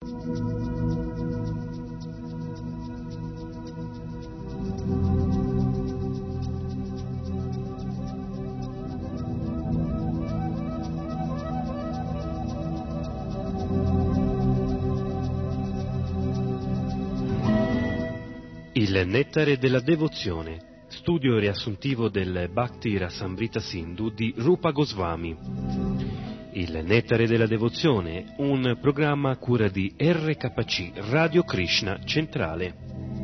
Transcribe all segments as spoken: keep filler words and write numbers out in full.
Il nettare della devozione, studio riassuntivo del Bhakti Rasamrita Sindhu di Rupa Goswami. Il nettare della devozione, un programma a cura di R K C Radio Krishna Centrale.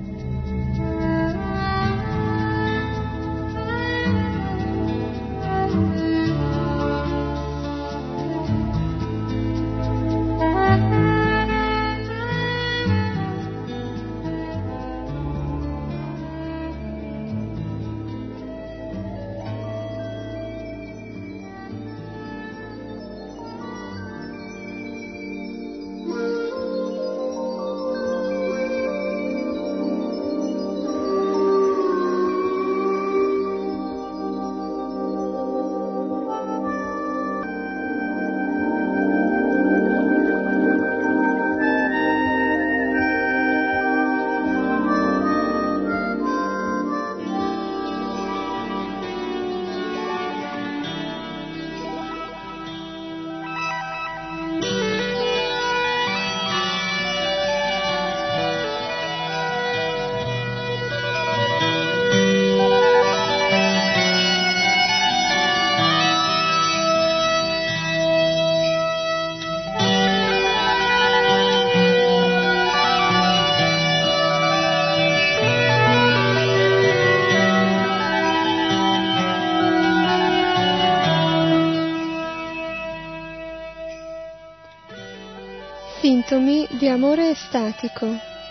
Sintomi di amore estatico.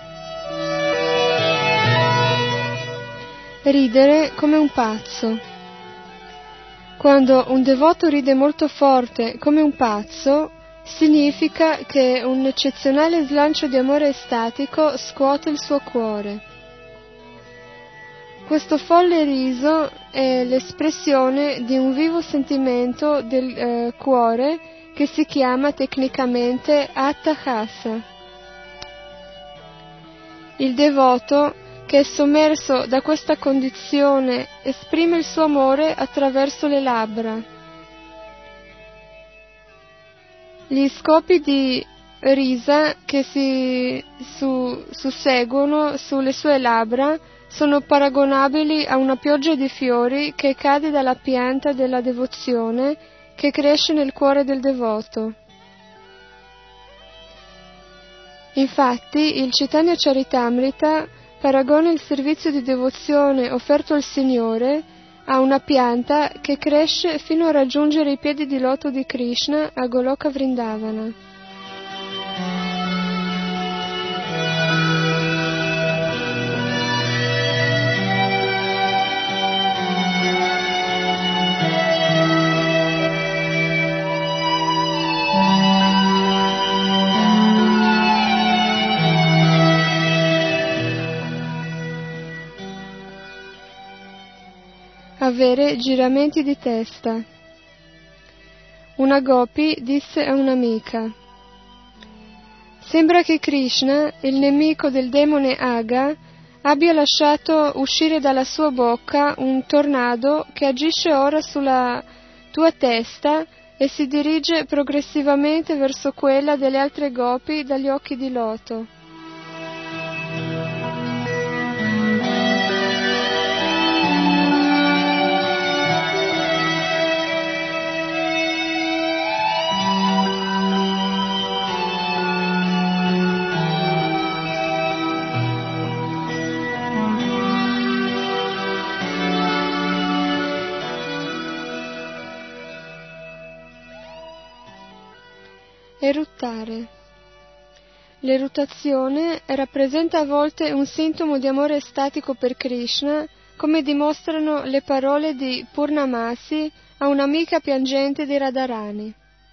Ridere come un pazzo. Quando un devoto ride molto forte come un pazzo, significa che un eccezionale slancio di amore estatico scuote il suo cuore. Questo folle riso è l'espressione di un vivo sentimento del eh, cuore che si chiama tecnicamente Attahasa. Il devoto che è sommerso da questa condizione esprime il suo amore attraverso le labbra. Gli scopi di risa che si su, susseguono sulle sue labbra sono paragonabili a una pioggia di fiori che cade dalla pianta della devozione che cresce nel cuore del devoto. Infatti, il Chaitanya Charitamrita paragona il servizio di devozione offerto al Signore a una pianta che cresce fino a raggiungere i piedi di loto di Krishna a Goloka Vrindavana. Avere giramenti di testa. Una gopi disse a un'amica: sembra che Krishna, il nemico del demone Aga, abbia lasciato uscire dalla sua bocca un tornado che agisce ora sulla tua testa e si dirige progressivamente verso quella delle altre gopi dagli occhi di loto. Eruttare. L'eruttazione rappresenta a volte un sintomo di amore estatico per Krishna, come dimostrano le parole di Purnamasi a un'amica piangente di Radharani.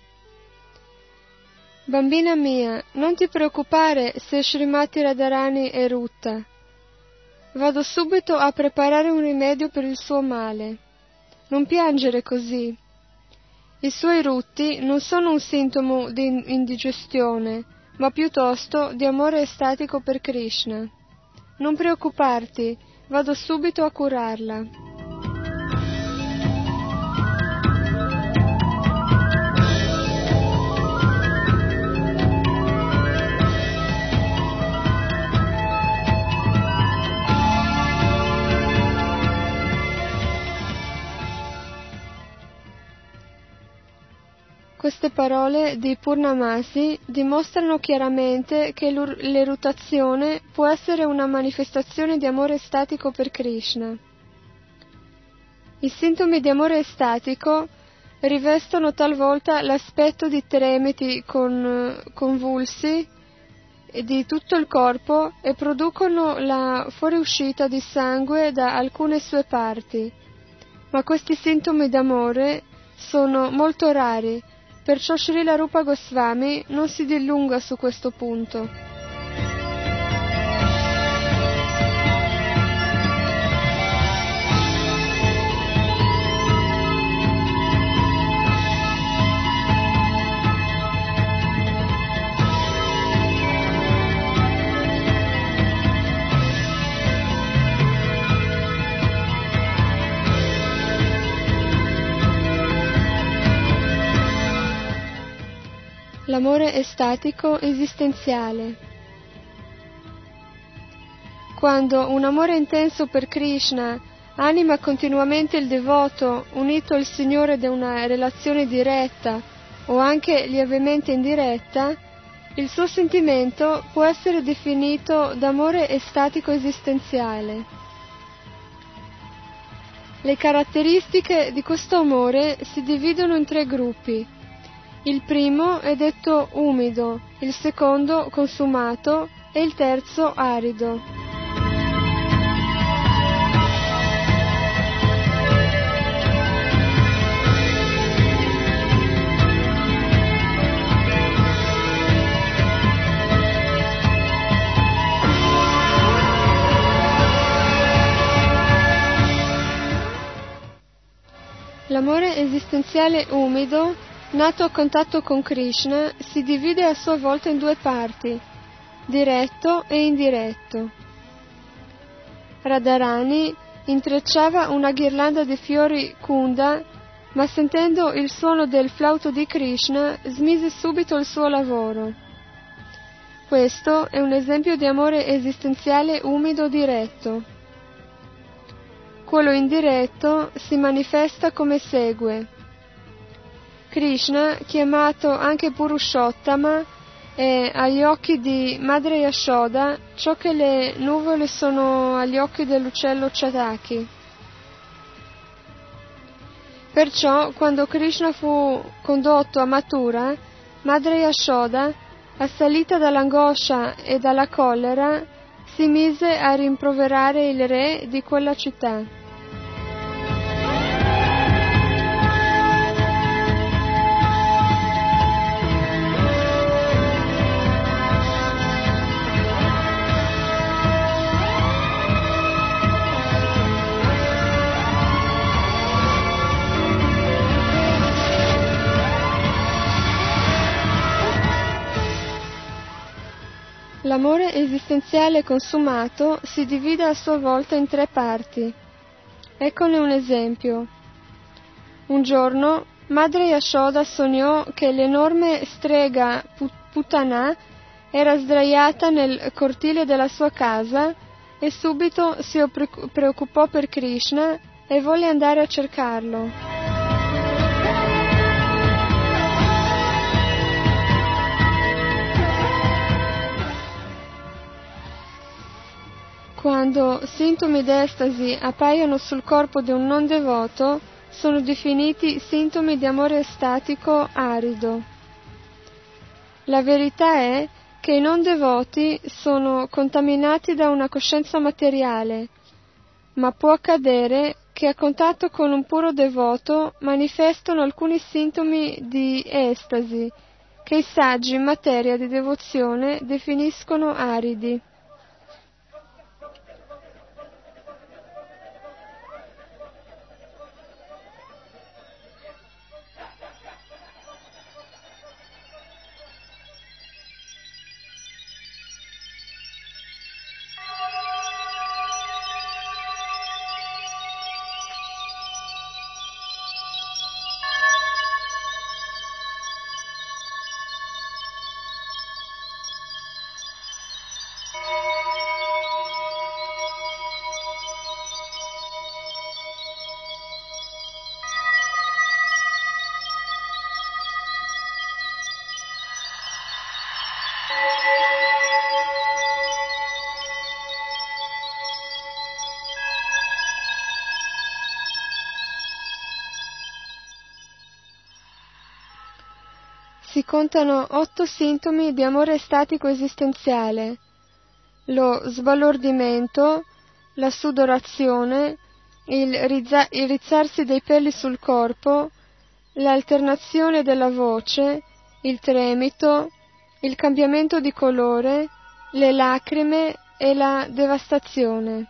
Bambina mia, non ti preoccupare se Srimati Radharani erutta. Vado subito a preparare un rimedio per il suo male. Non piangere così. I suoi rutti non sono un sintomo di indigestione, ma piuttosto di amore estatico per Krishna. Non preoccuparti, vado subito a curarla. Queste parole di Purnamasi dimostrano chiaramente che l'eruttazione può essere una manifestazione di amore estatico per Krishna. I sintomi di amore estatico rivestono talvolta l'aspetto di tremiti con, convulsi di tutto il corpo e producono la fuoriuscita di sangue da alcune sue parti, ma questi sintomi d'amore sono molto rari. Perciò Srila Rupa Goswami non si dilunga su questo punto. L'amore estatico esistenziale. Quando un amore intenso per Krishna anima continuamente il devoto unito al Signore da una relazione diretta o anche lievemente indiretta, il suo sentimento può essere definito d'amore estatico esistenziale. Le caratteristiche di questo amore si dividono in tre gruppi. Il primo è detto umido, il secondo consumato e il terzo arido. L'amore esistenziale umido, nato a contatto con Krishna, si divide a sua volta in due parti, diretto e indiretto. Radharani intrecciava una ghirlanda di fiori kunda, ma sentendo il suono del flauto di Krishna smise subito il suo lavoro. Questo è un esempio di amore esistenziale umido diretto. Quello indiretto si manifesta come segue. Krishna, chiamato anche Purushottama, è agli occhi di Madre Yashoda ciò che le nuvole sono agli occhi dell'uccello Chataki. Perciò, quando Krishna fu condotto a Mathura, Madre Yashoda, assalita dall'angoscia e dalla collera, si mise a rimproverare il re di quella città. L'amore esistenziale consumato si divide a sua volta in tre parti. Eccone un esempio. Un giorno, Madre Yashoda sognò che l'enorme strega Putana era sdraiata nel cortile della sua casa e subito si preoccupò per Krishna e volle andare a cercarlo. Quando sintomi d'estasi appaiono sul corpo di un non devoto, sono definiti sintomi di amore estatico arido. La verità è che i non devoti sono contaminati da una coscienza materiale, ma può accadere che a contatto con un puro devoto manifestano alcuni sintomi di estasi, che i saggi in materia di devozione definiscono aridi. contano otto sintomi di amore statico esistenziale: lo sbalordimento, la sudorazione, il, rizza- il rizzarsi dei peli sul corpo, l'alternazione della voce, il tremito, il cambiamento di colore, le lacrime e la devastazione.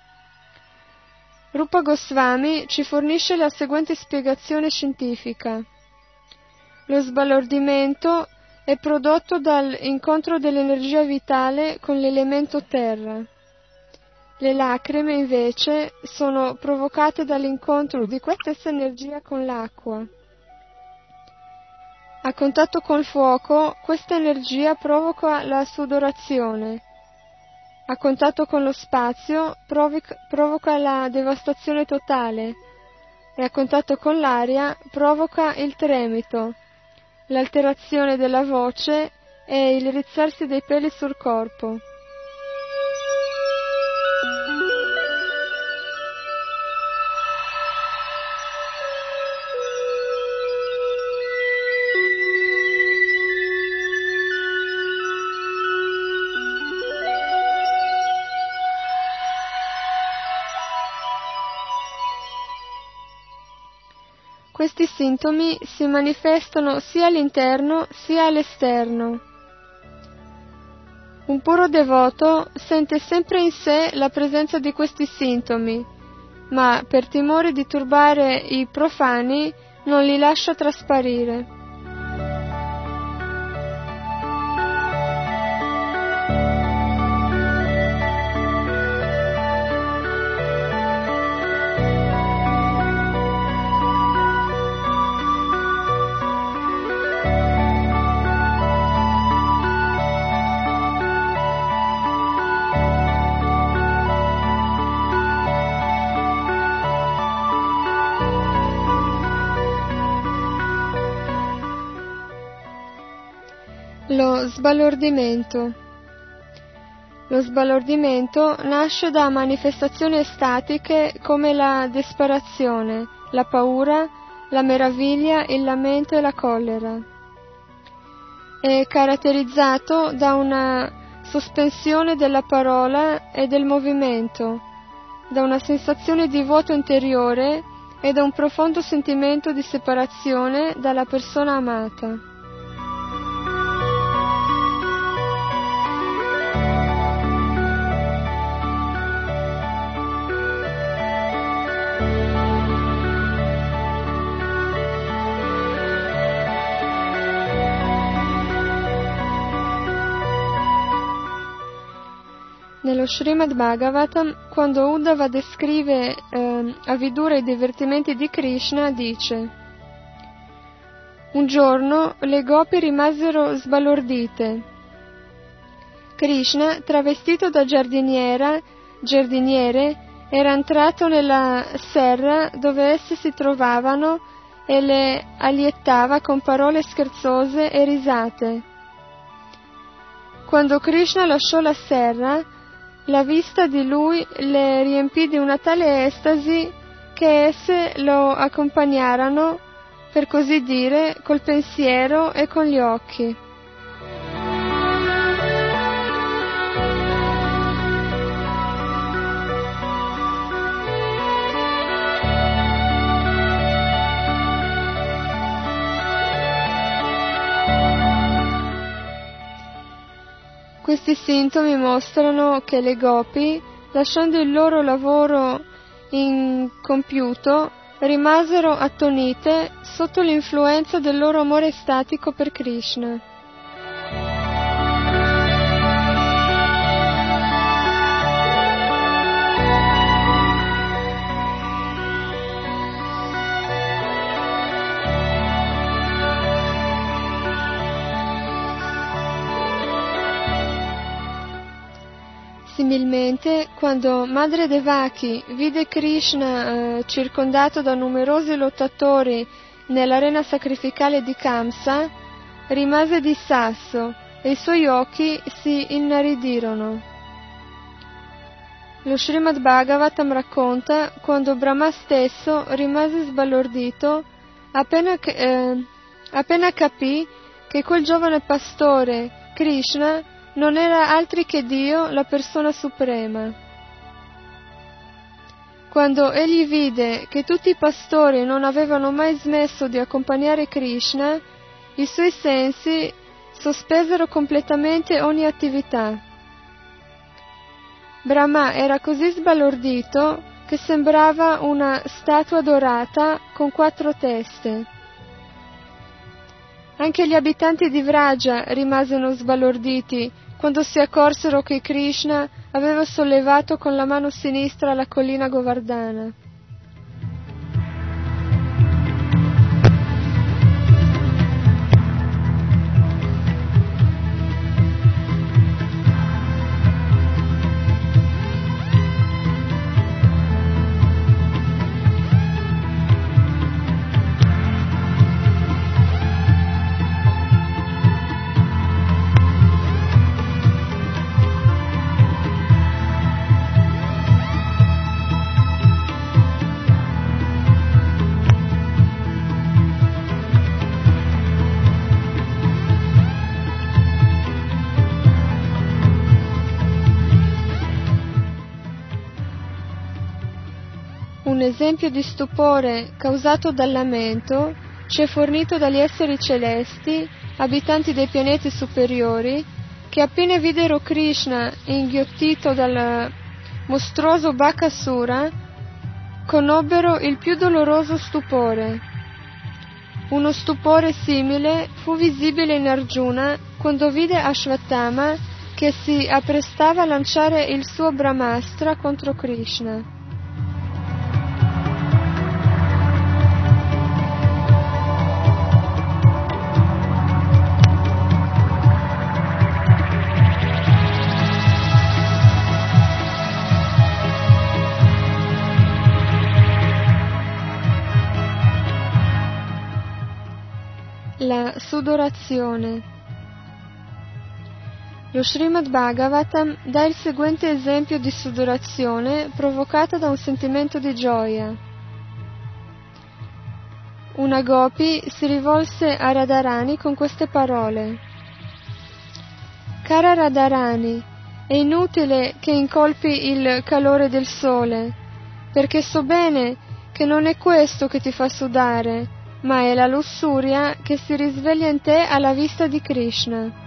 Rupa Goswami ci fornisce la seguente spiegazione scientifica. Lo sbalordimento è prodotto dall'incontro dell'energia vitale con l'elemento terra. Le lacrime, invece, sono provocate dall'incontro di questa stessa energia con l'acqua. A contatto col fuoco, questa energia provoca la sudorazione. A contatto con lo spazio, provoca, provoca la devastazione totale. E a contatto con l'aria, provoca il tremito, l'alterazione della voce e il rizzarsi dei peli sul corpo. Questi sintomi si manifestano sia all'interno sia all'esterno. Un puro devoto sente sempre in sé la presenza di questi sintomi, ma per timore di turbare i profani non li lascia trasparire. Lo sbalordimento. Lo sbalordimento nasce da manifestazioni estatiche come la disperazione, la paura, la meraviglia, il lamento e la collera. È caratterizzato da una sospensione della parola e del movimento, da una sensazione di vuoto interiore e da un profondo sentimento di separazione dalla persona amata. Nello Srimad Bhagavatam, quando Uddhava descrive eh, a Vidura i divertimenti di Krishna, dice: un giorno le gopi rimasero sbalordite. Krishna, travestito da giardiniera, giardiniere, era entrato nella serra dove esse si trovavano e le allietava con parole scherzose e risate. Quando Krishna lasciò la serra, la vista di lui le riempì di una tale estasi che esse lo accompagnarono, per così dire, col pensiero e con gli occhi. Questi sintomi mostrano che le gopi, lasciando il loro lavoro incompiuto, rimasero attonite sotto l'influenza del loro amore estatico per Krishna. Similmente, quando Madre Devaki vide Krishna eh, circondato da numerosi lottatori nell'arena sacrificale di Kamsa, rimase di sasso e i suoi occhi si innaridirono. Lo Srimad Bhagavatam racconta quando Brahma stesso rimase sbalordito appena, eh, appena capì che quel giovane pastore, Krishna, non era altri che Dio, la persona suprema. Quando egli vide che tutti i pastori non avevano mai smesso di accompagnare Krishna, i suoi sensi sospesero completamente ogni attività. Brahma era così sbalordito che sembrava una statua dorata con quattro teste. Anche gli abitanti di Vraja rimasero sbalorditi quando si accorsero che Krishna aveva sollevato con la mano sinistra la collina Govardhana. Un esempio di stupore causato dal lamento ci è fornito dagli esseri celesti, abitanti dei pianeti superiori, che appena videro Krishna inghiottito dal mostruoso Bakasura, conobbero il più doloroso stupore. Uno stupore simile fu visibile in Arjuna quando vide Ashwatthama che si apprestava a lanciare il suo Brahmastra contro Krishna. La sudorazione. Lo Srimad Bhagavatam dà il seguente esempio di sudorazione provocata da un sentimento di gioia. Una gopi si rivolse a Radharani con queste parole: Cara Radharani, è inutile che incolpi il calore del sole, perché so bene che non è questo che ti fa sudare, ma è la lussuria che si risveglia in te alla vista di Krishna.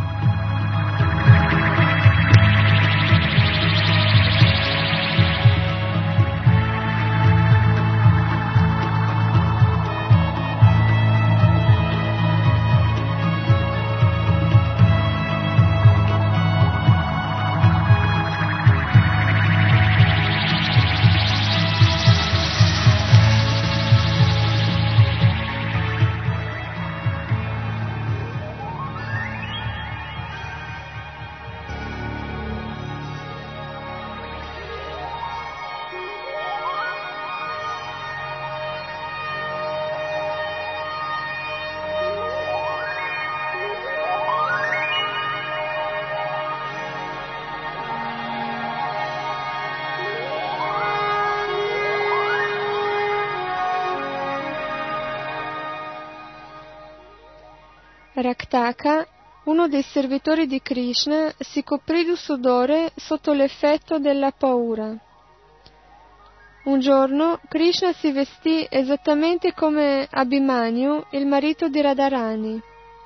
Raktaka, uno dei servitori di Krishna, si coprì di sudore sotto l'effetto della paura. Un giorno Krishna si vestì esattamente come Abhimanyu, il marito di Radharani.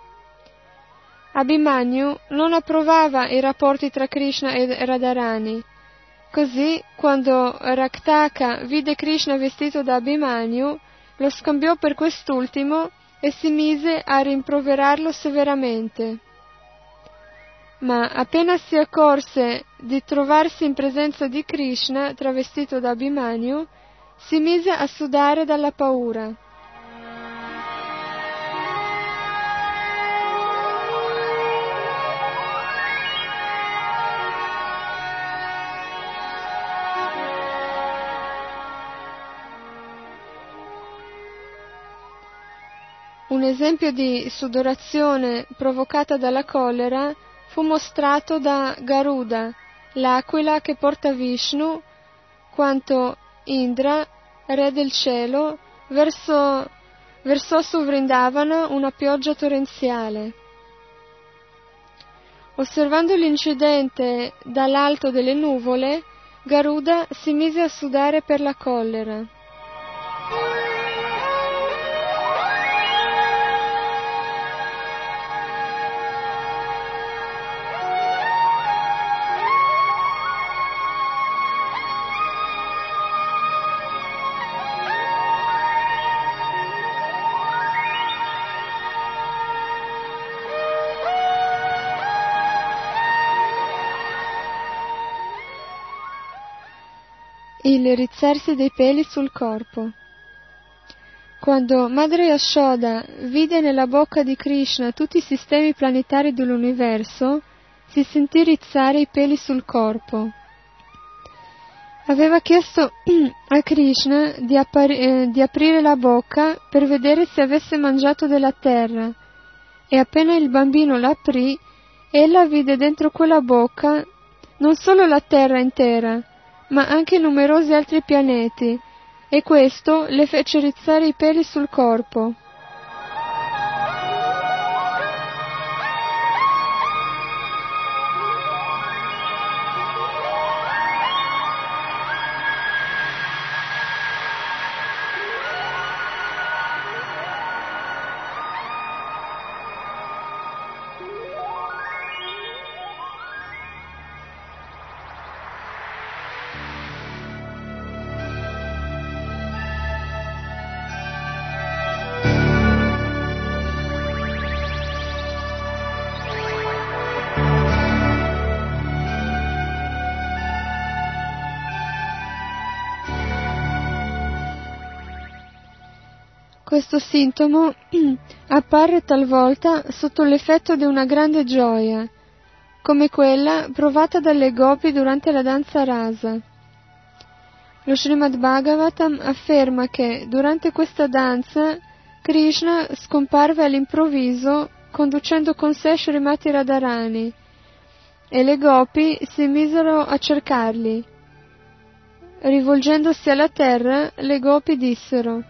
Abhimanyu non approvava i rapporti tra Krishna e Radharani. Così, quando Raktaka vide Krishna vestito da Abhimanyu, lo scambiò per quest'ultimo e si mise a rimproverarlo severamente. Ma appena si accorse di trovarsi in presenza di Krishna travestito da Abhimanyu, si mise a sudare dalla paura. Un esempio di sudorazione provocata dalla collera fu mostrato da Garuda, l'aquila che porta Vishnu, quando Indra, re del cielo, versò, versò su Vrindavana una pioggia torrenziale. Osservando l'incidente dall'alto delle nuvole, Garuda si mise a sudare per la collera. Il rizzarsi dei peli sul corpo. Quando Madre Yashoda vide nella bocca di Krishna tutti i sistemi planetari dell'universo, si sentì rizzare i peli sul corpo. Aveva chiesto a Krishna di, appari- eh, di aprire la bocca per vedere se avesse mangiato della terra, e appena il bambino l'aprì, ella vide dentro quella bocca non solo la terra intera, ma anche numerosi altri pianeti, e questo le fece rizzare i peli sul corpo. Questo sintomo appare talvolta sotto l'effetto di una grande gioia, come quella provata dalle gopi durante la danza rasa. Lo Srimad Bhagavatam afferma che durante questa danza Krishna scomparve all'improvviso conducendo con sé Srimati Radharani e le gopi si misero a cercarli. Rivolgendosi alla terra, le gopi dissero: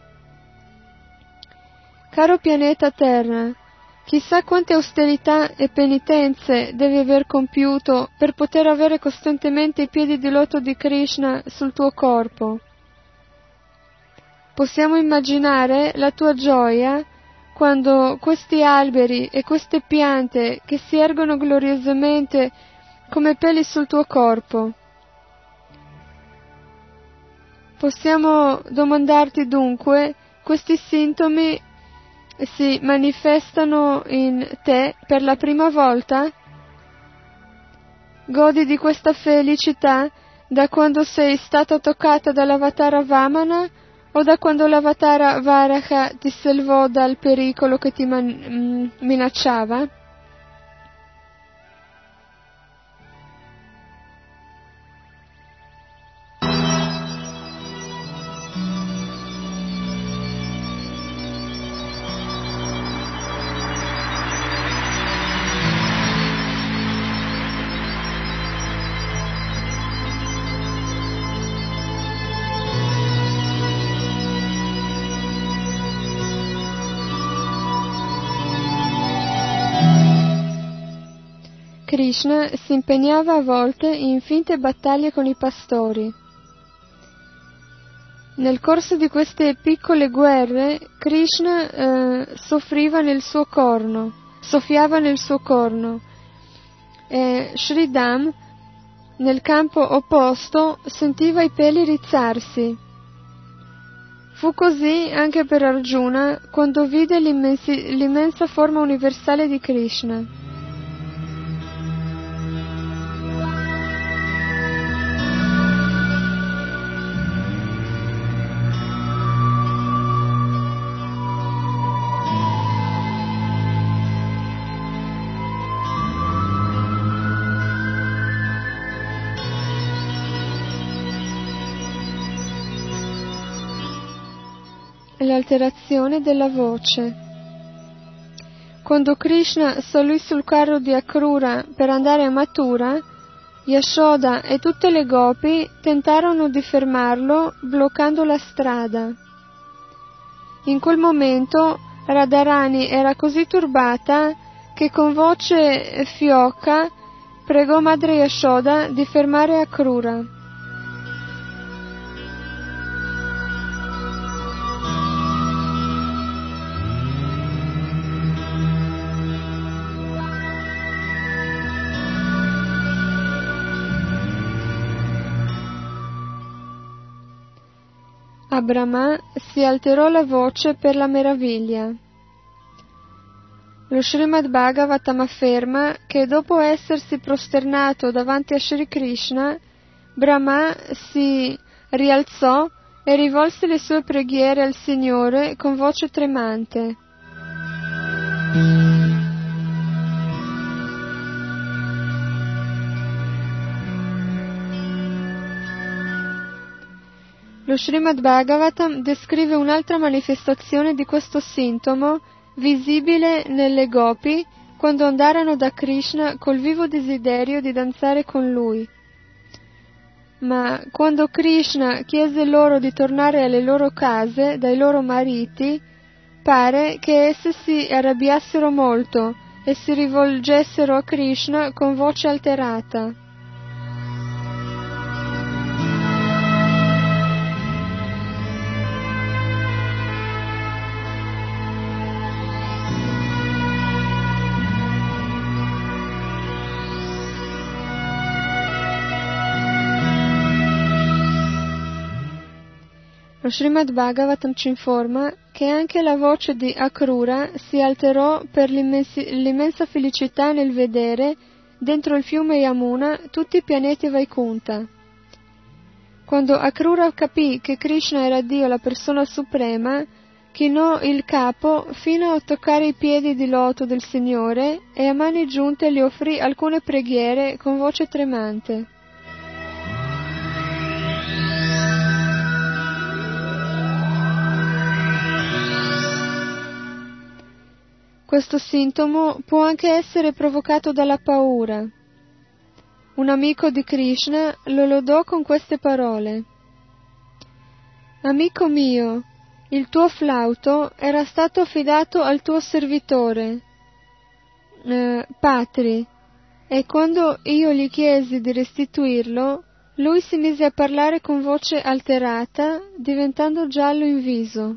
«Caro pianeta Terra, chissà quante austerità e penitenze devi aver compiuto per poter avere costantemente i piedi di loto di Krishna sul tuo corpo. Possiamo immaginare la tua gioia quando questi alberi e queste piante che si ergono gloriosamente come peli sul tuo corpo. Possiamo domandarti dunque, questi sintomi si manifestano in te per la prima volta? Godi di questa felicità da quando sei stata toccata dall'avatara Vamana o da quando l'avatara Varaha ti salvò dal pericolo che ti man- minacciava?» Krishna si impegnava a volte in finte battaglie con i pastori. Nel corso di queste piccole guerre, Krishna eh, soffriva nel suo corno, soffiava nel suo corno, e Sridham, nel campo opposto, sentiva i peli rizzarsi. Fu così anche per Arjuna quando vide l'immensi- l'immensa forma universale di Krishna. L'alterazione della voce. Quando Krishna salì sul carro di Akrura per andare a Mathura, Yashoda e tutte le gopi tentarono di fermarlo bloccando la strada. In quel momento Radharani era così turbata che con voce fioca pregò Madre Yashoda di fermare Akrura. A Brahma si alterò la voce per la meraviglia. Lo Srimad Bhagavatam afferma che dopo essersi prosternato davanti a Sri Krishna, Brahma si rialzò e rivolse le sue preghiere al Signore con voce tremante. Lo Srimad Bhagavatam descrive un'altra manifestazione di questo sintomo visibile nelle gopi quando andarono da Krishna col vivo desiderio di danzare con lui. Ma quando Krishna chiese loro di tornare alle loro case dai loro mariti, pare che esse si arrabbiassero molto e si rivolgessero a Krishna con voce alterata. Lo Srimad Bhagavatam ci informa che anche la voce di Akrura si alterò per l'immensa felicità nel vedere, dentro il fiume Yamuna, tutti i pianeti Vaikunta. Quando Akrura capì che Krishna era Dio, la persona suprema, chinò il capo fino a toccare i piedi di loto del Signore e a mani giunte gli offrì alcune preghiere con voce tremante. Questo sintomo può anche essere provocato dalla paura. Un amico di Krishna lo lodò con queste parole: «Amico mio, il tuo flauto era stato affidato al tuo servitore, eh, Patri, e quando io gli chiesi di restituirlo, lui si mise a parlare con voce alterata, diventando giallo in viso.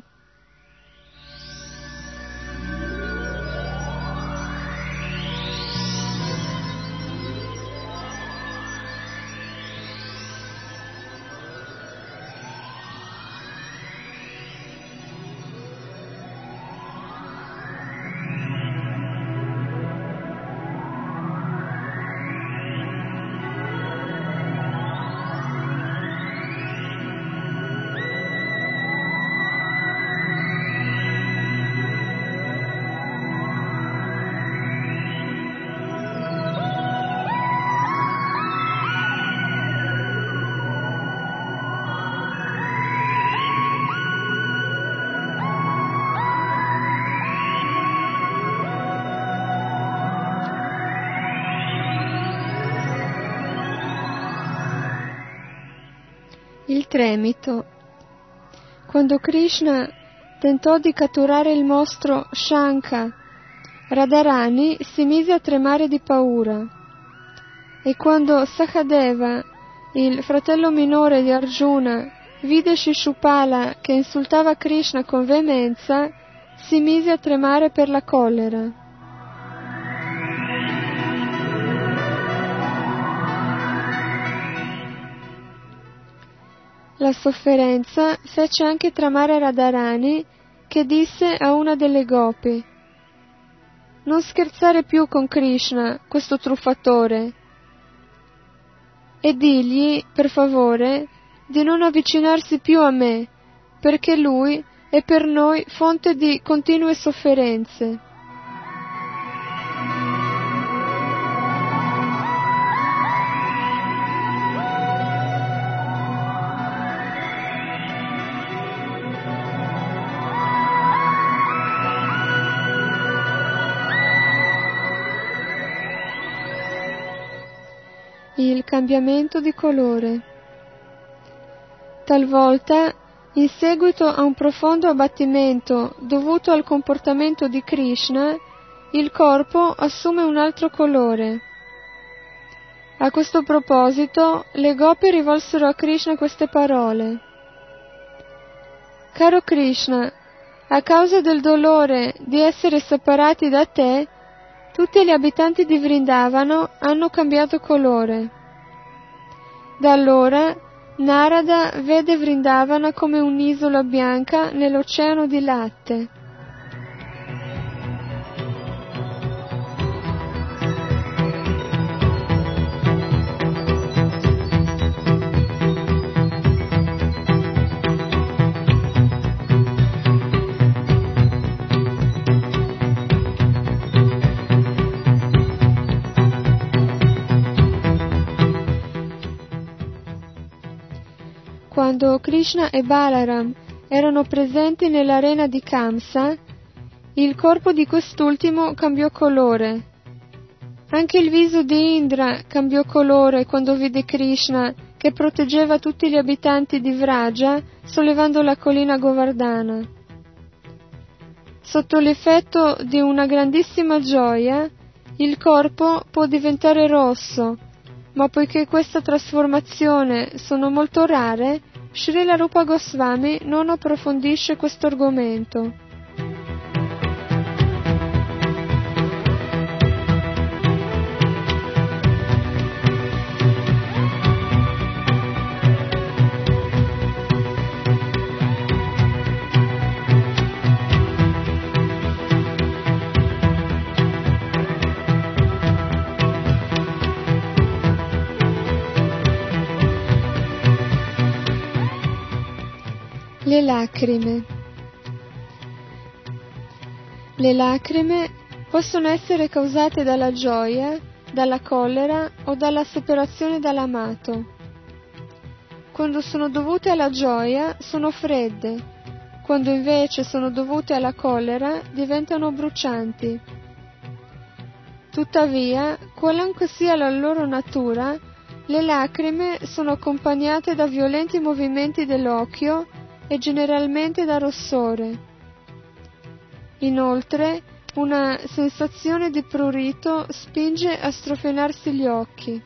Il tremito. Quando Krishna tentò di catturare il mostro Shankha, Radharani si mise a tremare di paura. E quando Sakadeva, il fratello minore di Arjuna, vide Shishupala che insultava Krishna con veemenza, si mise a tremare per la collera. La sofferenza fece anche tremare Radharani, che disse a una delle gopi: «Non scherzare più con Krishna, questo truffatore, e digli, per favore, di non avvicinarsi più a me, perché lui è per noi fonte di continue sofferenze». Il cambiamento di colore. Talvolta, in seguito a un profondo abbattimento dovuto al comportamento di Krishna, il corpo assume un altro colore. A questo proposito, le gopi rivolsero a Krishna queste parole: Caro Krishna, a causa del dolore di essere separati da te, tutti gli abitanti di Vrindavana hanno cambiato colore. Da allora Narada vede Vrindavana come un'isola bianca nell'oceano di latte. Quando Krishna e Balaram erano presenti nell'arena di Kamsa, il corpo di quest'ultimo cambiò colore. Anche il viso di Indra cambiò colore quando vide Krishna che proteggeva tutti gli abitanti di Vraja sollevando la collina Govardhana. Sotto l'effetto di una grandissima gioia, il corpo può diventare rosso, ma poiché questa trasformazione sono molto rare, Srila Rupa Goswami non approfondisce questo argomento. Le lacrime. Le lacrime possono essere causate dalla gioia, dalla collera o dalla separazione dall'amato. Quando sono dovute alla gioia sono fredde, quando invece sono dovute alla collera diventano brucianti. Tuttavia, qualunque sia la loro natura, le lacrime sono accompagnate da violenti movimenti dell'occhio e generalmente da rossore. Inoltre, una sensazione di prurito spinge a strofinarsi gli occhi.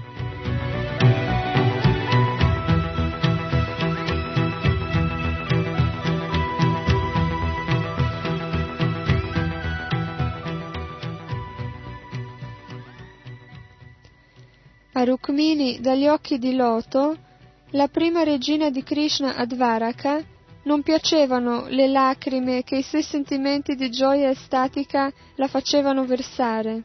A Rukmini, dagli occhi di loto, la prima regina di Krishna a Dvaraka, non piacevano le lacrime che i suoi sentimenti di gioia estatica la facevano versare.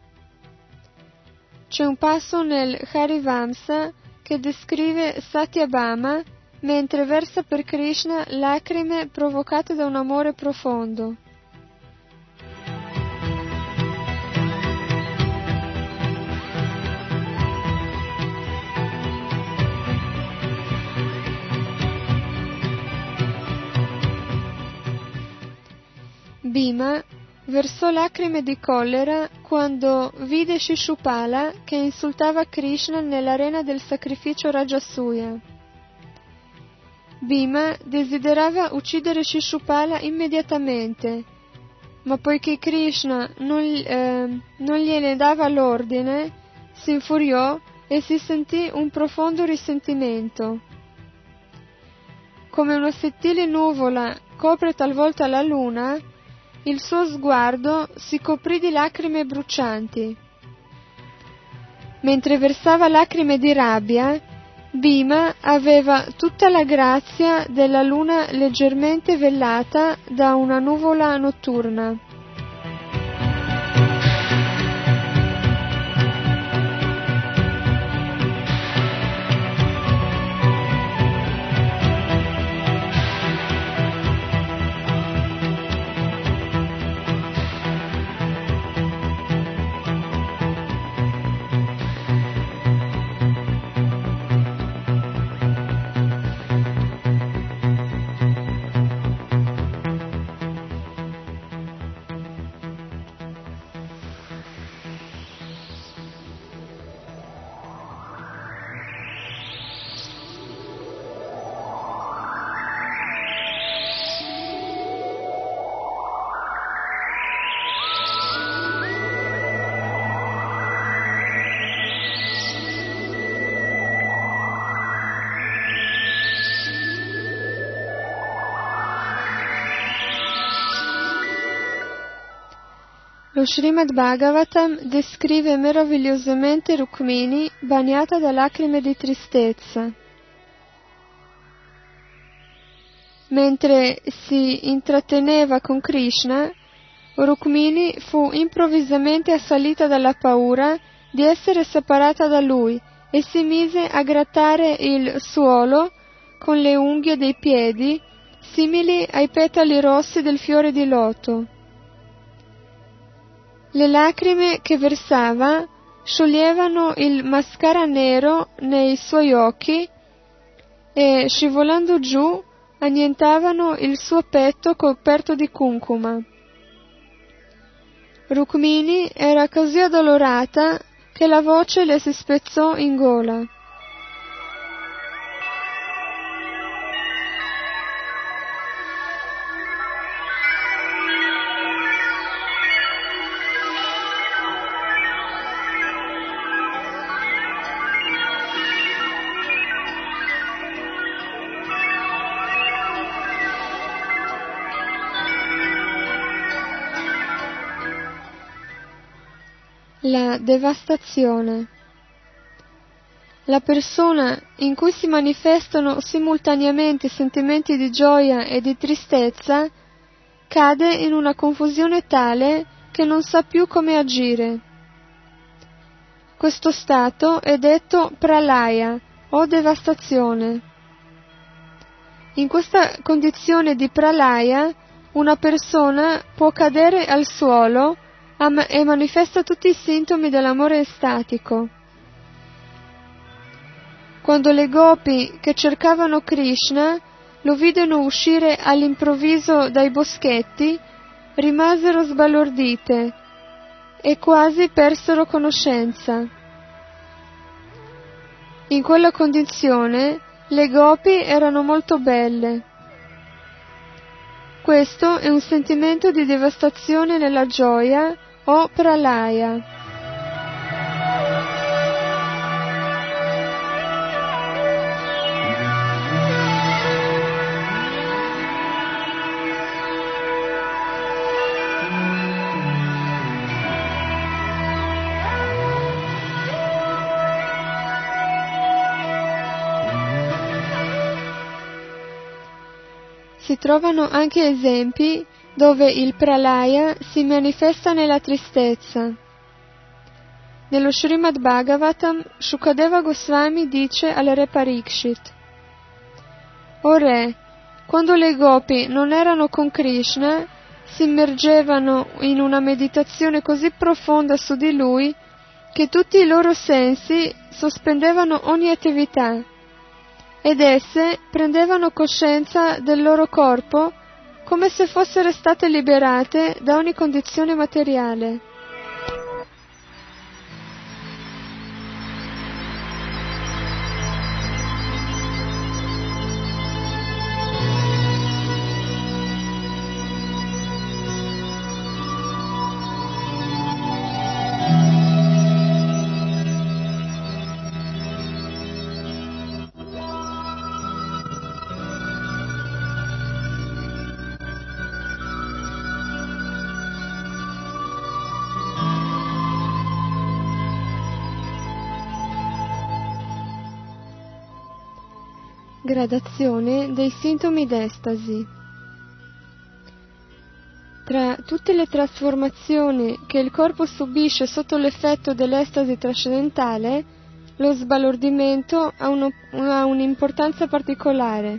C'è un passo nel Harivamsa che descrive Satyabhama mentre versa per Krishna lacrime provocate da un amore profondo. Bhima versò lacrime di collera quando vide Shishupala che insultava Krishna nell'arena del sacrificio Rajasuya. Bhima desiderava uccidere Shishupala immediatamente, ma poiché Krishna non, eh, non gliene dava l'ordine, si infuriò e si sentì un profondo risentimento. Come una sottile nuvola copre talvolta la luna, il suo sguardo si coprì di lacrime brucianti. Mentre versava lacrime di rabbia, Bhima aveva tutta la grazia della luna leggermente velata da una nuvola notturna. Lo Srimad Bhagavatam descrive meravigliosamente Rukmini bagnata da lacrime di tristezza. Mentre si intratteneva con Krishna, Rukmini fu improvvisamente assalita dalla paura di essere separata da lui e si mise a grattare il suolo con le unghie dei piedi, simili ai petali rossi del fiore di loto. Le lacrime che versava scioglievano il mascara nero nei suoi occhi e, scivolando giù, annientavano il suo petto coperto di cuncuma. Rukmini era così addolorata che la voce le si spezzò in gola. La devastazione. La persona in cui si manifestano simultaneamente sentimenti di gioia e di tristezza cade in una confusione tale che non sa più come agire. Questo stato è detto pralaya o devastazione. In questa condizione di pralaya una persona può cadere al suolo e manifesta tutti i sintomi dell'amore estatico. Quando le gopi che cercavano Krishna lo videro uscire all'improvviso dai boschetti, rimasero sbalordite e quasi persero conoscenza. In quella condizione le gopi erano molto belle. Questo è un sentimento di devastazione nella gioia o pralaya. Si trovano anche esempi dove il pralaya si manifesta nella tristezza. Nello Srimad Bhagavatam, Shukadeva Goswami dice al re Parikshit: O re, quando le gopi non erano con Krishna, si immergevano in una meditazione così profonda su di lui che tutti i loro sensi sospendevano ogni attività ed esse prendevano coscienza del loro corpo come se fossero state liberate da ogni condizione materiale. Gradazione dei sintomi d'estasi. Tra tutte le trasformazioni che il corpo subisce sotto l'effetto dell'estasi trascendentale, lo sbalordimento ha, uno, ha un'importanza particolare.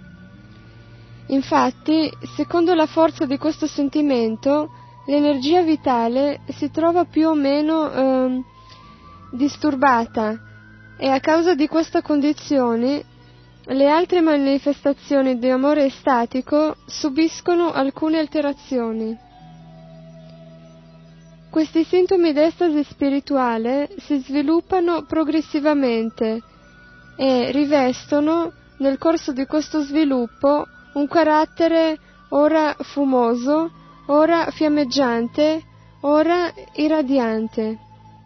Infatti, secondo la forza di questo sentimento, l'energia vitale si trova più o meno eh, disturbata e a causa di questa condizione le altre manifestazioni di amore estatico subiscono alcune alterazioni. Questi sintomi d'estasi spirituale si sviluppano progressivamente e rivestono, nel corso di questo sviluppo, un carattere ora fumoso, ora fiammeggiante, ora irradiante.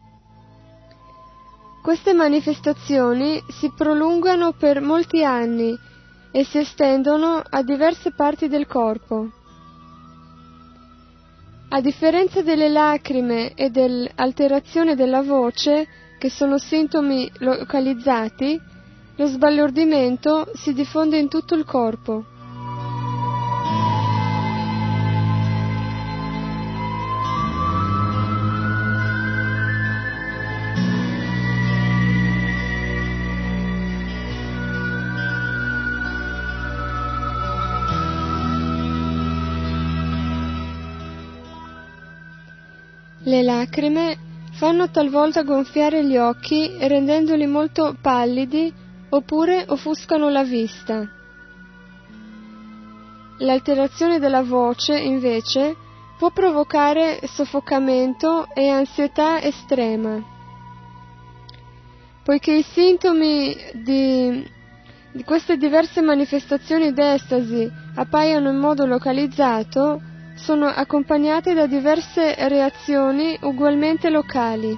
Queste manifestazioni si prolungano per molti anni e si estendono a diverse parti del corpo. A differenza delle lacrime e dell'alterazione della voce, che sono sintomi localizzati, lo sbalordimento si diffonde in tutto il corpo. Le lacrime fanno talvolta gonfiare gli occhi rendendoli molto pallidi oppure offuscano la vista. L'alterazione della voce, invece, può provocare soffocamento e ansietà estrema. Poiché i sintomi di, di queste diverse manifestazioni d'estasi appaiono in modo localizzato, sono accompagnate da diverse reazioni ugualmente locali.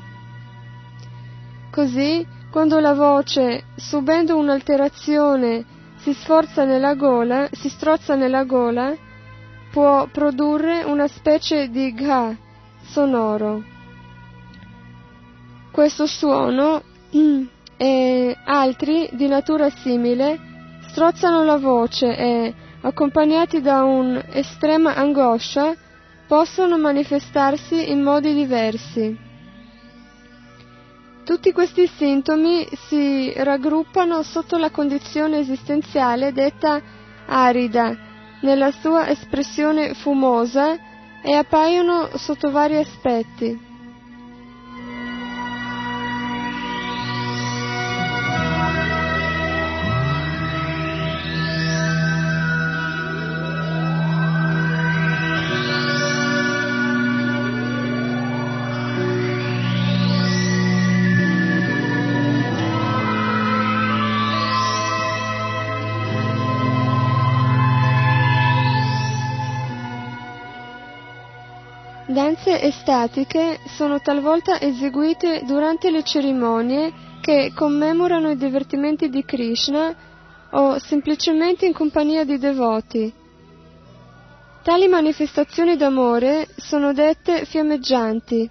Così, quando la voce, subendo un'alterazione, si sforza nella gola, si strozza nella gola, può produrre una specie di gha sonoro. Questo suono e altri di natura simile strozzano la voce e, accompagnati da un'estrema angoscia, possono manifestarsi in modi diversi. Tutti questi sintomi si raggruppano sotto la condizione esistenziale detta arida, nella sua espressione fumosa, e appaiono sotto vari aspetti. Danze estatiche sono talvolta eseguite durante le cerimonie che commemorano i divertimenti di Krishna o semplicemente in compagnia di devoti. Tali manifestazioni d'amore sono dette fiammeggianti.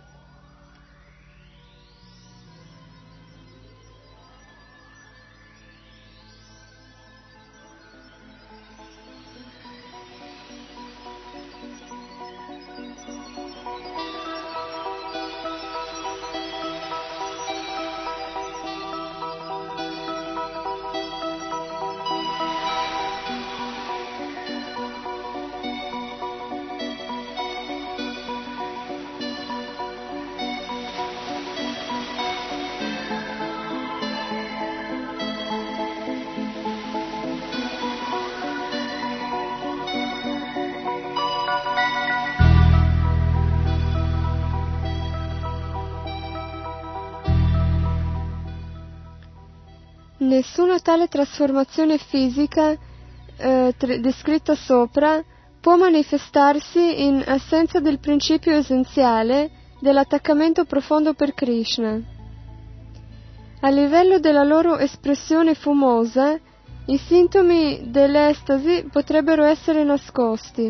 Nessuna tale trasformazione fisica eh, tr- descritta sopra può manifestarsi in assenza del principio essenziale dell'attaccamento profondo per Krishna. A livello della loro espressione fumosa, i sintomi dell'estasi potrebbero essere nascosti.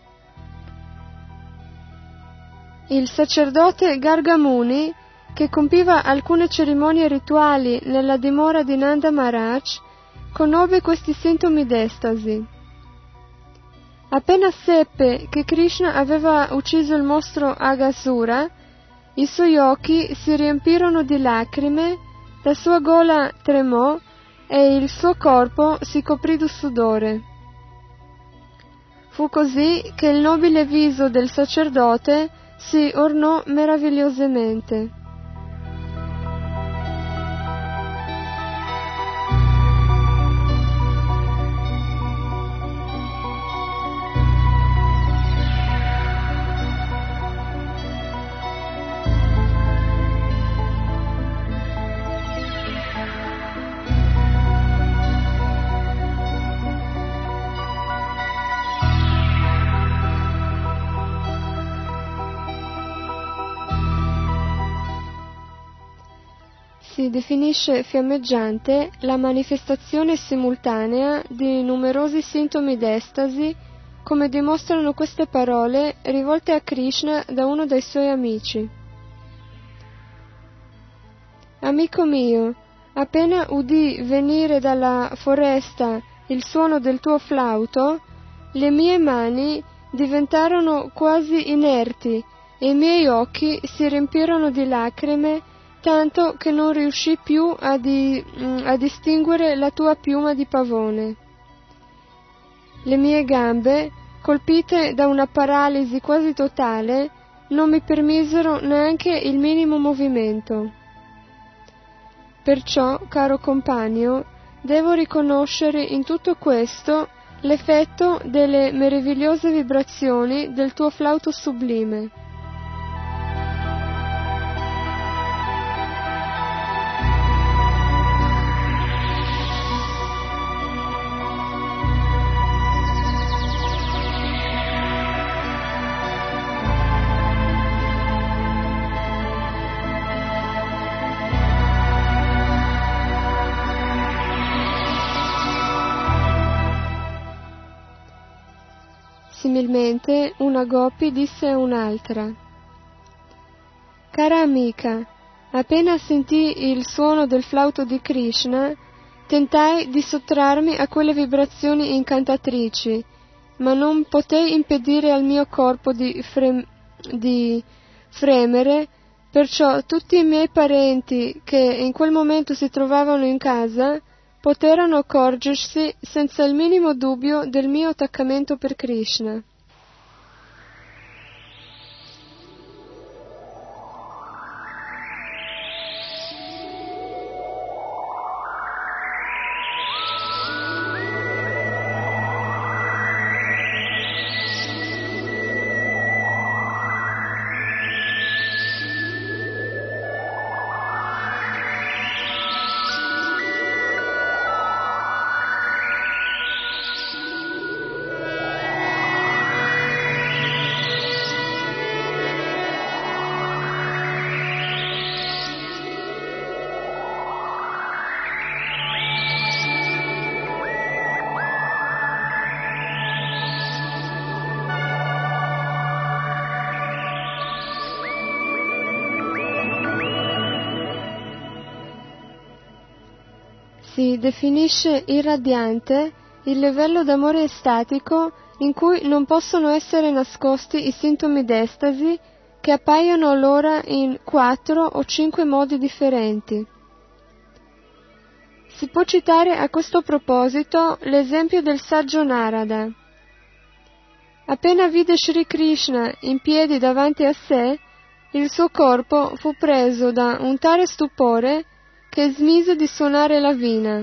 Il sacerdote Garga Muni, che compiva alcune cerimonie rituali nella dimora di Nanda Maharaj, conobbe questi sintomi d'estasi. Appena seppe che Krishna aveva ucciso il mostro Aghasura, i suoi occhi si riempirono di lacrime, la sua gola tremò e il suo corpo si coprì di sudore. Fu così che il nobile viso del sacerdote si ornò meravigliosamente. Si definisce fiammeggiante la manifestazione simultanea di numerosi sintomi d'estasi come dimostrano queste parole rivolte a Krishna da uno dei suoi amici. Amico mio, appena udì venire dalla foresta il suono del tuo flauto, le mie mani diventarono quasi inerti e i miei occhi si riempirono di lacrime, tanto che non riuscì più a, di, a distinguere la tua piuma di pavone. Le mie gambe, colpite da una paralisi quasi totale, non mi permisero neanche il minimo movimento. Perciò, caro compagno, devo riconoscere in tutto questo l'effetto delle meravigliose vibrazioni del tuo flauto sublime. Similmente, una Gopi disse a un'altra: Cara amica, appena sentii il suono del flauto di Krishna, tentai di sottrarmi a quelle vibrazioni incantatrici, ma non potei impedire al mio corpo di, frem- di fremere, perciò tutti i miei parenti che in quel momento si trovavano in casa poterono accorgersi senza il minimo dubbio del mio attaccamento per Krishna. Si definisce irradiante il livello d'amore estatico in cui non possono essere nascosti i sintomi d'estasi che appaiono allora in quattro o cinque modi differenti. Si può citare a questo proposito l'esempio del saggio Narada. Appena vide Sri Krishna in piedi davanti a sé, il suo corpo fu preso da un tale stupore che smise di suonare la vina.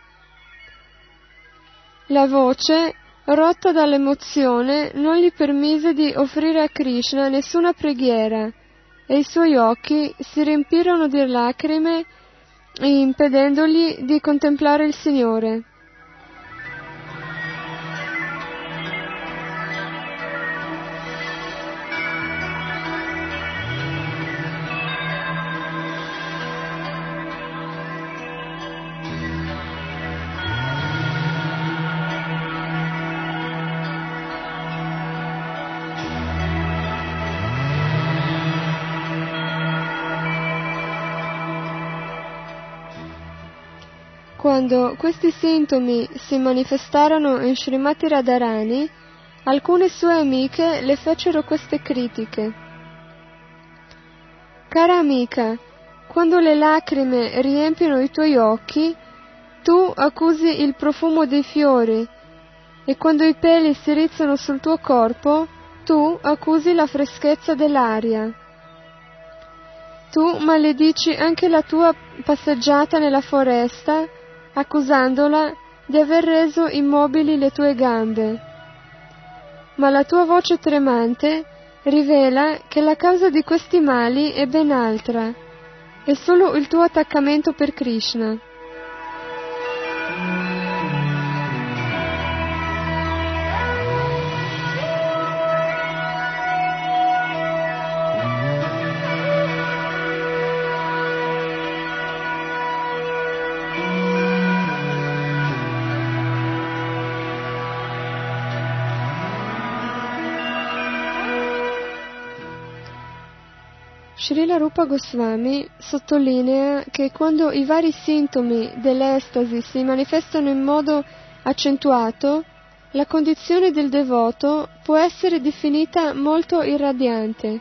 La voce, rotta dall'emozione, non gli permise di offrire a Krishna nessuna preghiera e i suoi occhi si riempirono di lacrime, impedendogli di contemplare il Signore. Quando questi sintomi si manifestarono in Srimati Radharani, alcune sue amiche le fecero queste critiche. Cara amica, quando le lacrime riempiono i tuoi occhi, tu accusi il profumo dei fiori, e quando i peli si rizzano sul tuo corpo, tu accusi la freschezza dell'aria. Tu maledici anche la tua passeggiata nella foresta, accusandola di aver reso immobili le tue gambe. Ma la tua voce tremante rivela che la causa di questi mali è ben altra, è solo il tuo attaccamento per Krishna. Srila Rupa Goswami sottolinea che quando i vari sintomi dell'estasi si manifestano in modo accentuato, la condizione del devoto può essere definita molto irradiante.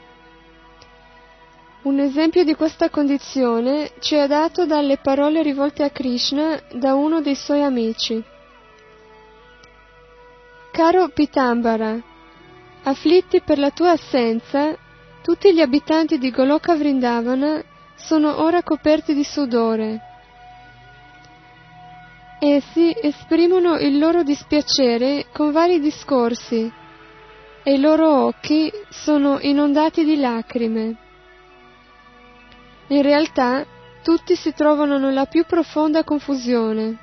Un esempio di questa condizione ci è dato dalle parole rivolte a Krishna da uno dei suoi amici. Caro Pitambara, afflitti per la tua assenza, tutti gli abitanti di Goloka Vrindavana sono ora coperti di sudore. Essi esprimono il loro dispiacere con vari discorsi e i loro occhi sono inondati di lacrime. In realtà, tutti si trovano nella più profonda confusione.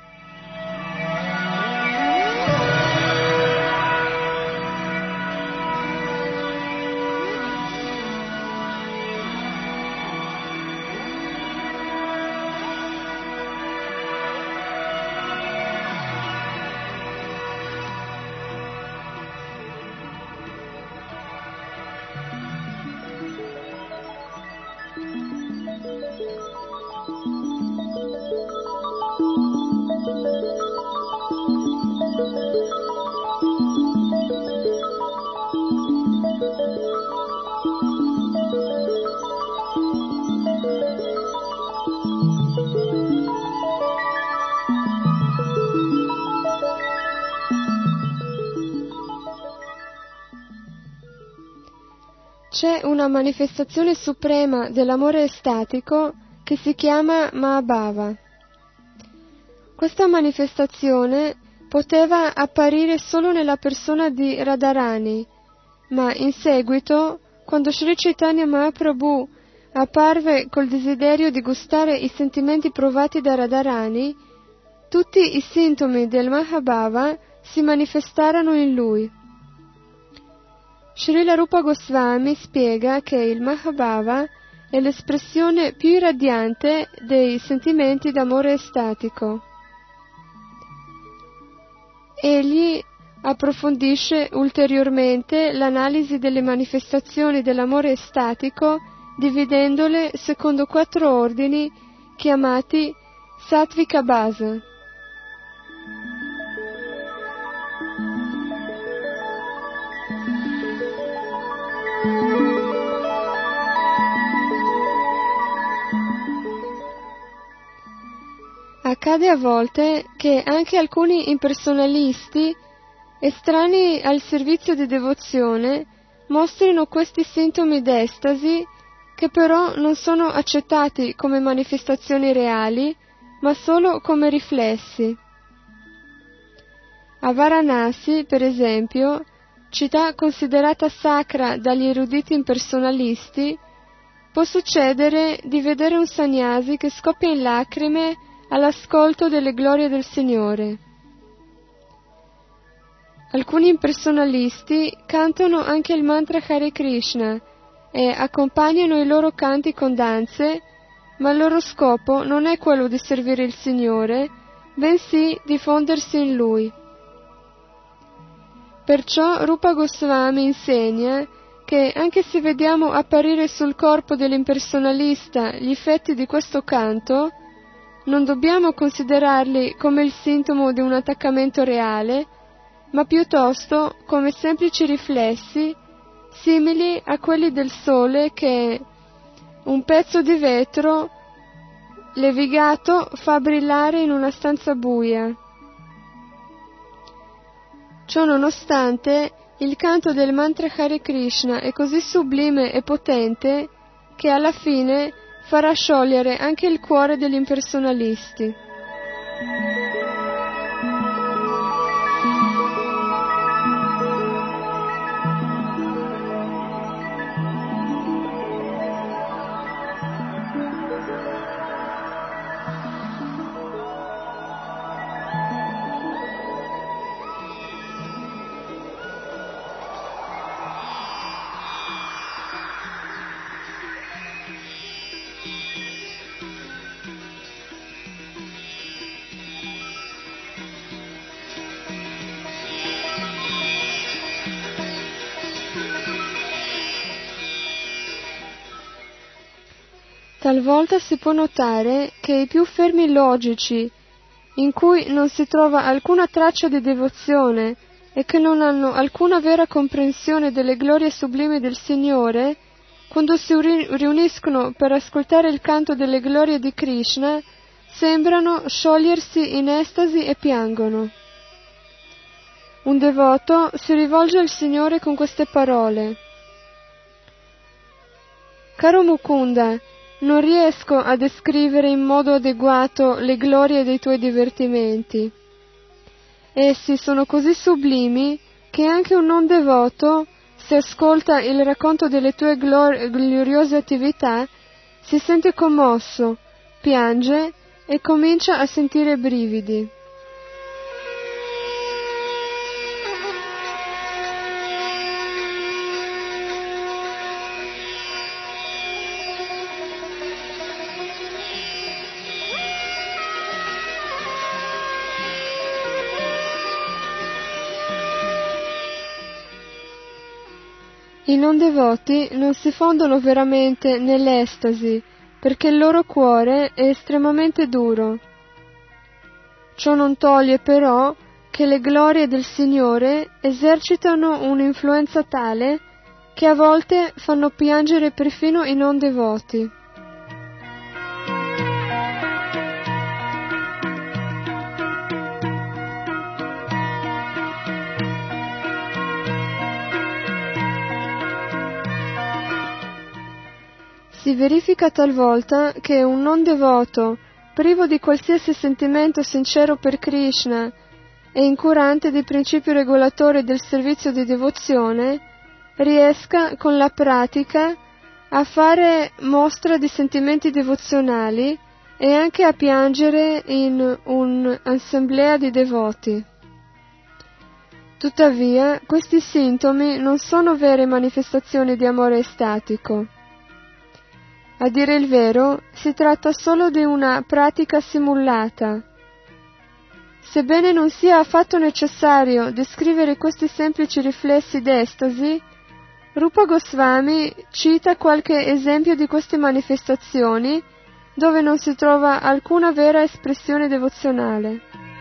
C'è una manifestazione suprema dell'amore estatico che si chiama Mahabhava. Questa manifestazione poteva apparire solo nella persona di Radharani, ma in seguito, quando Sri Chaitanya Mahaprabhu apparve col desiderio di gustare i sentimenti provati da Radharani, tutti i sintomi del Mahabhava si manifestarono in lui. Srila Rupa Goswami spiega che il Mahabhava è l'espressione più irradiante dei sentimenti d'amore estatico. Egli approfondisce ulteriormente l'analisi delle manifestazioni dell'amore estatico, dividendole secondo quattro ordini chiamati Sattvika Bhasa. Accade a volte che anche alcuni impersonalisti, estranei al servizio di devozione, mostrino questi sintomi d'estasi che però non sono accettati come manifestazioni reali, ma solo come riflessi. A Varanasi, per esempio, città considerata sacra dagli eruditi impersonalisti, può succedere di vedere un sannyasi che scoppia in lacrime all'ascolto delle glorie del Signore. Alcuni impersonalisti cantano anche il mantra Hare Krishna e accompagnano i loro canti con danze, ma il loro scopo non è quello di servire il Signore, bensì di fondersi in Lui. Perciò Rupa Goswami insegna che anche se vediamo apparire sul corpo dell'impersonalista gli effetti di questo canto, non dobbiamo considerarli come il sintomo di un attaccamento reale, ma piuttosto come semplici riflessi simili a quelli del sole che un pezzo di vetro levigato fa brillare in una stanza buia. Ciò nonostante, il canto del mantra Hare Krishna è così sublime e potente che alla fine farà sciogliere anche il cuore degli impersonalisti. talvolta si può notare che i più fermi logici, in cui non si trova alcuna traccia di devozione e che non hanno alcuna vera comprensione delle glorie sublimi del Signore, quando si riuniscono per ascoltare il canto delle glorie di Krishna, sembrano sciogliersi in estasi e piangono. Un devoto si rivolge al Signore con queste parole: Caro Mukunda, non riesco a descrivere in modo adeguato le glorie dei tuoi divertimenti. Essi sono così sublimi che anche un non devoto, se ascolta il racconto delle tue glor- gloriose attività, si sente commosso, piange e comincia a sentire brividi. I non devoti non si fondono veramente nell'estasi, perché il loro cuore è estremamente duro. Ciò non toglie però che le glorie del Signore esercitano un'influenza tale che a volte fanno piangere perfino i non devoti. Si verifica talvolta che un non devoto, privo di qualsiasi sentimento sincero per Krishna e incurante dei principi regolatori del servizio di devozione, riesca con la pratica a fare mostra di sentimenti devozionali e anche a piangere in un'assemblea di devoti. Tuttavia, questi sintomi non sono vere manifestazioni di amore estatico. A dire il vero, si tratta solo di una pratica simulata. Sebbene non sia affatto necessario descrivere questi semplici riflessi d'estasi, Rupa Goswami cita qualche esempio di queste manifestazioni dove non si trova alcuna vera espressione devozionale.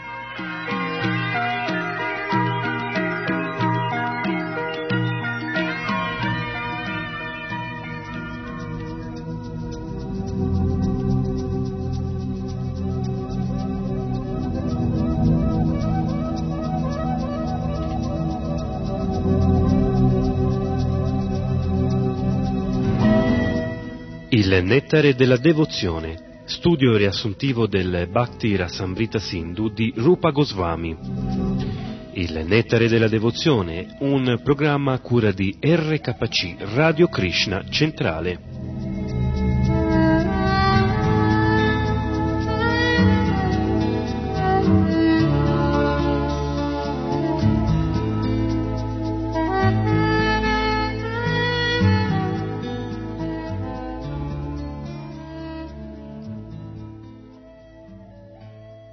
Il nettare della devozione, studio riassuntivo del Bhakti Rasamrita Sindhu di Rupa Goswami. Il nettare della devozione, un programma a cura di R K C Radio Krishna Centrale.